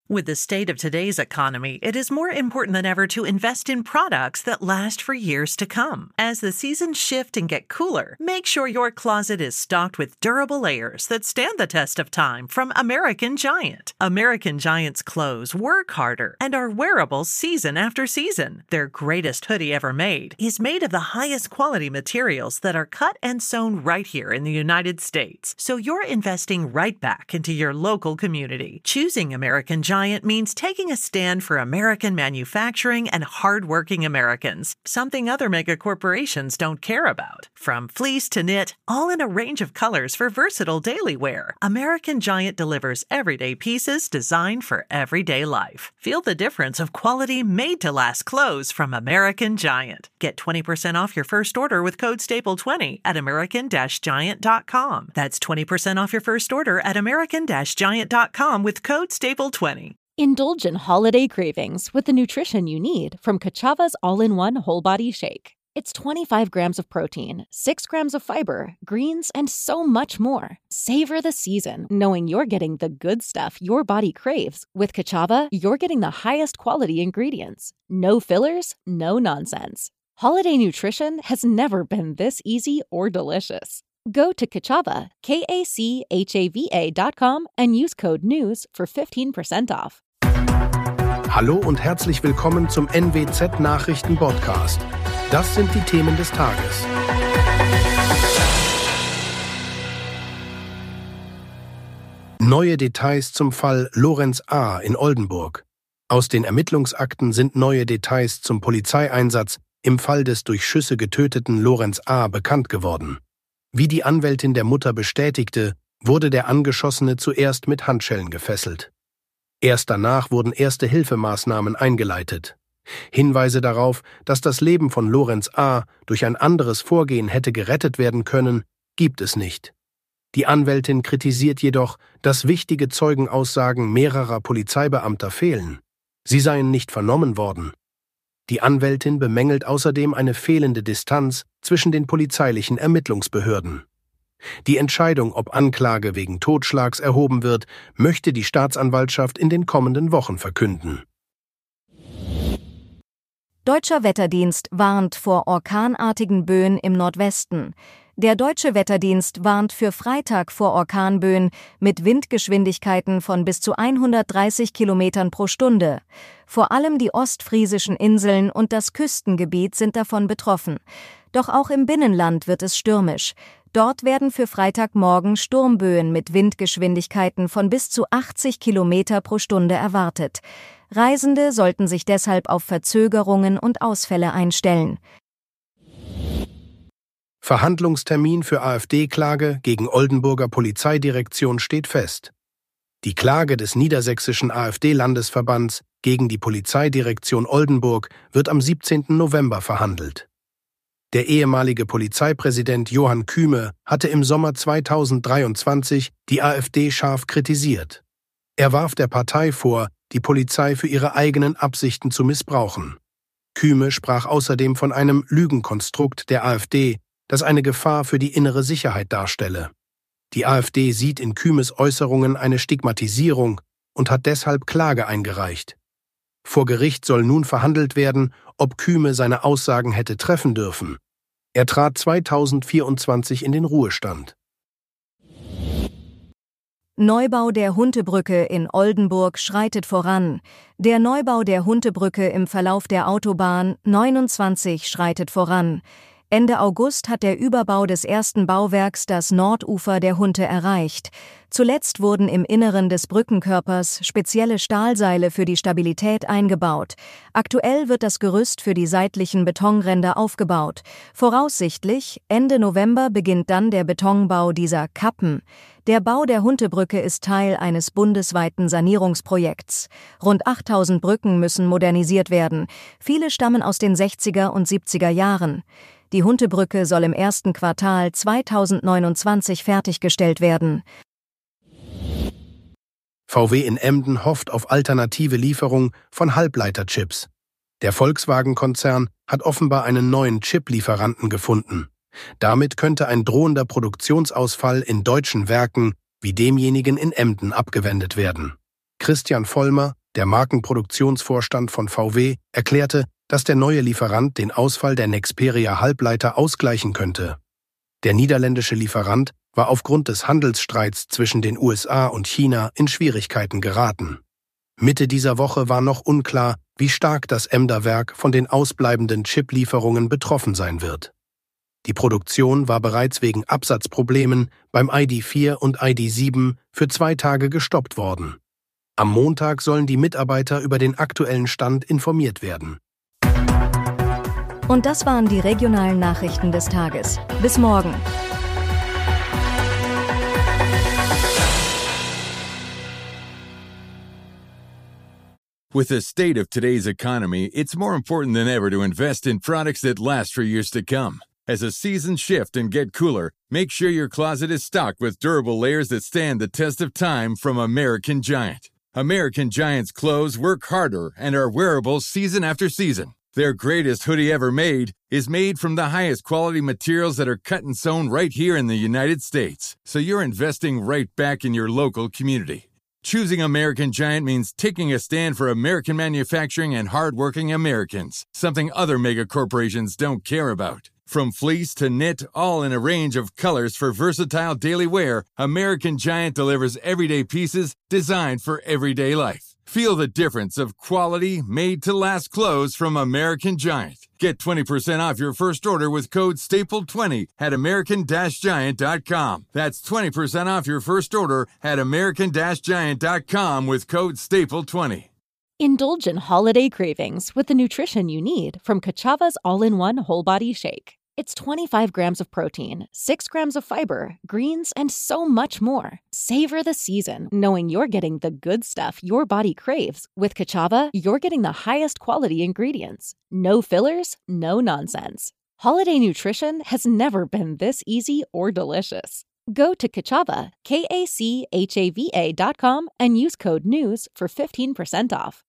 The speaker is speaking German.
With the state of today's economy, it is more important than ever to invest in products that last for years to come. As the seasons shift and get cooler, make sure your closet is stocked with durable layers that stand the test of time from American Giant. American Giant's clothes work harder and are wearable season after season. Their greatest hoodie ever made is made of the highest quality materials that are cut and sewn right here in the United States. So you're investing right back into your local community. Choosing American Giant means taking a stand for American manufacturing and hardworking Americans, something other mega corporations don't care about. From fleece to knit, all in a range of colors for versatile daily wear, American Giant delivers everyday pieces designed for everyday life. Feel the difference of quality made-to-last clothes from American Giant. Get 20% off your first order with code STAPLE20 at american-giant.com. That's 20% off your first order at american-giant.com with code STAPLE20. Indulge in holiday cravings with the nutrition you need from Kachava's all-in-one whole body shake. It's 25 grams of protein, 6 grams of fiber, greens, and so much more. Savor the season, knowing you're getting the good stuff your body craves. With Kachava, you're getting the highest quality ingredients. No fillers, no nonsense. Holiday nutrition has never been this easy or delicious. Go to Kachava, KACHAVA.com and use code NEWS for 15% off. Hallo und herzlich willkommen zum NWZ Nachrichten Podcast. Das sind die Themen des Tages. Neue Details zum Fall Lorenz A. in Oldenburg. Aus den Ermittlungsakten sind neue Details zum Polizeieinsatz im Fall des durch Schüsse getöteten Lorenz A. bekannt geworden. Wie die Anwältin der Mutter bestätigte, wurde der Angeschossene zuerst mit Handschellen gefesselt. Erst danach wurden Erste-Hilfemaßnahmen eingeleitet. Hinweise darauf, dass das Leben von Lorenz A. durch ein anderes Vorgehen hätte gerettet werden können, gibt es nicht. Die Anwältin kritisiert jedoch, dass wichtige Zeugenaussagen mehrerer Polizeibeamter fehlen. Sie seien nicht vernommen worden. Die Anwältin bemängelt außerdem eine fehlende Distanz zwischen den polizeilichen Ermittlungsbehörden. Die Entscheidung, ob Anklage wegen Totschlags erhoben wird, möchte die Staatsanwaltschaft in den kommenden Wochen verkünden. Deutscher Wetterdienst warnt vor orkanartigen Böen im Nordwesten. Der Deutsche Wetterdienst warnt für Freitag vor Orkanböen mit Windgeschwindigkeiten von bis zu 130 Kilometern pro Stunde. Vor allem die ostfriesischen Inseln und das Küstengebiet sind davon betroffen. Doch auch im Binnenland wird es stürmisch. Dort werden für Freitagmorgen Sturmböen mit Windgeschwindigkeiten von bis zu 80 Kilometer pro Stunde erwartet. Reisende sollten sich deshalb auf Verzögerungen und Ausfälle einstellen. Verhandlungstermin für AfD-Klage gegen Oldenburger Polizeidirektion steht fest. Die Klage des Niedersächsischen AfD-Landesverbands gegen die Polizeidirektion Oldenburg wird am 17. November verhandelt. Der ehemalige Polizeipräsident Johann Kühme hatte im Sommer 2023 die AfD scharf kritisiert. Er warf der Partei vor, die Polizei für ihre eigenen Absichten zu missbrauchen. Kühme sprach außerdem von einem Lügenkonstrukt der AfD, das eine Gefahr für die innere Sicherheit darstelle. Die AfD sieht in Kühmes Äußerungen eine Stigmatisierung und hat deshalb Klage eingereicht. Vor Gericht soll nun verhandelt werden, ob Kühme seine Aussagen hätte treffen dürfen. Er trat 2024 in den Ruhestand. Neubau der Huntebrücke in Oldenburg schreitet voran. Der Neubau der Huntebrücke im Verlauf der Autobahn 29 schreitet voran. Ende August hat der Überbau des ersten Bauwerks das Nordufer der Hunte erreicht. Zuletzt wurden im Inneren des Brückenkörpers spezielle Stahlseile für die Stabilität eingebaut. Aktuell wird das Gerüst für die seitlichen Betonränder aufgebaut. Voraussichtlich Ende November beginnt dann der Betonbau dieser Kappen. Der Bau der Huntebrücke ist Teil eines bundesweiten Sanierungsprojekts. Rund 8000 Brücken müssen modernisiert werden. Viele stammen aus den 60er und 70er Jahren. Die Huntebrücke soll im ersten Quartal 2029 fertiggestellt werden. VW in Emden hofft auf alternative Lieferung von Halbleiterchips. Der Volkswagen-Konzern hat offenbar einen neuen Chip-Lieferanten gefunden. Damit könnte ein drohender Produktionsausfall in deutschen Werken wie demjenigen in Emden abgewendet werden. Christian Vollmer, Der Markenproduktionsvorstand von VW erklärte, dass der neue Lieferant den Ausfall der Nexperia-Halbleiter ausgleichen könnte. Der niederländische Lieferant war aufgrund des Handelsstreits zwischen den USA und China in Schwierigkeiten geraten. Mitte dieser Woche war noch unklar, wie stark das Emder-Werk von den ausbleibenden Chip-Lieferungen betroffen sein wird. Die Produktion war bereits wegen Absatzproblemen beim ID.4 und ID.7 für 2 Tage gestoppt worden. Am Montag sollen die Mitarbeiter über den aktuellen Stand informiert werden. Und das waren die regionalen Nachrichten des Tages. Bis morgen. With the state of today's economy, it's more important than ever to invest in products that last for years to come. As the seasons shift and get cooler, make sure your closet is stocked with durable layers that stand the test of time from American Giant. American Giant's clothes work harder and are wearable season after season. Their greatest hoodie ever made is made from the highest quality materials that are cut and sewn right here in the United States. So you're investing right back in your local community. Choosing American Giant means taking a stand for American manufacturing and hardworking Americans, something other mega corporations don't care about. From fleece to knit, all in a range of colors for versatile daily wear, American Giant delivers everyday pieces designed for everyday life. Feel the difference of quality, made-to-last clothes from American Giant. Get 20% off your first order with code STAPLE20 at american-giant.com. That's 20% off your first order at american-giant.com with code STAPLE20. Indulge in holiday cravings with the nutrition you need from Kachava's all-in-one whole body shake. It's 25 grams of protein, 6 grams of fiber, greens, and so much more. Savor the season, knowing you're getting the good stuff your body craves. With Kachava, you're getting the highest quality ingredients. No fillers, no nonsense. Holiday nutrition has never been this easy or delicious. Go to Kachava, KACHAVA.com, and use code NEWS for 15% off.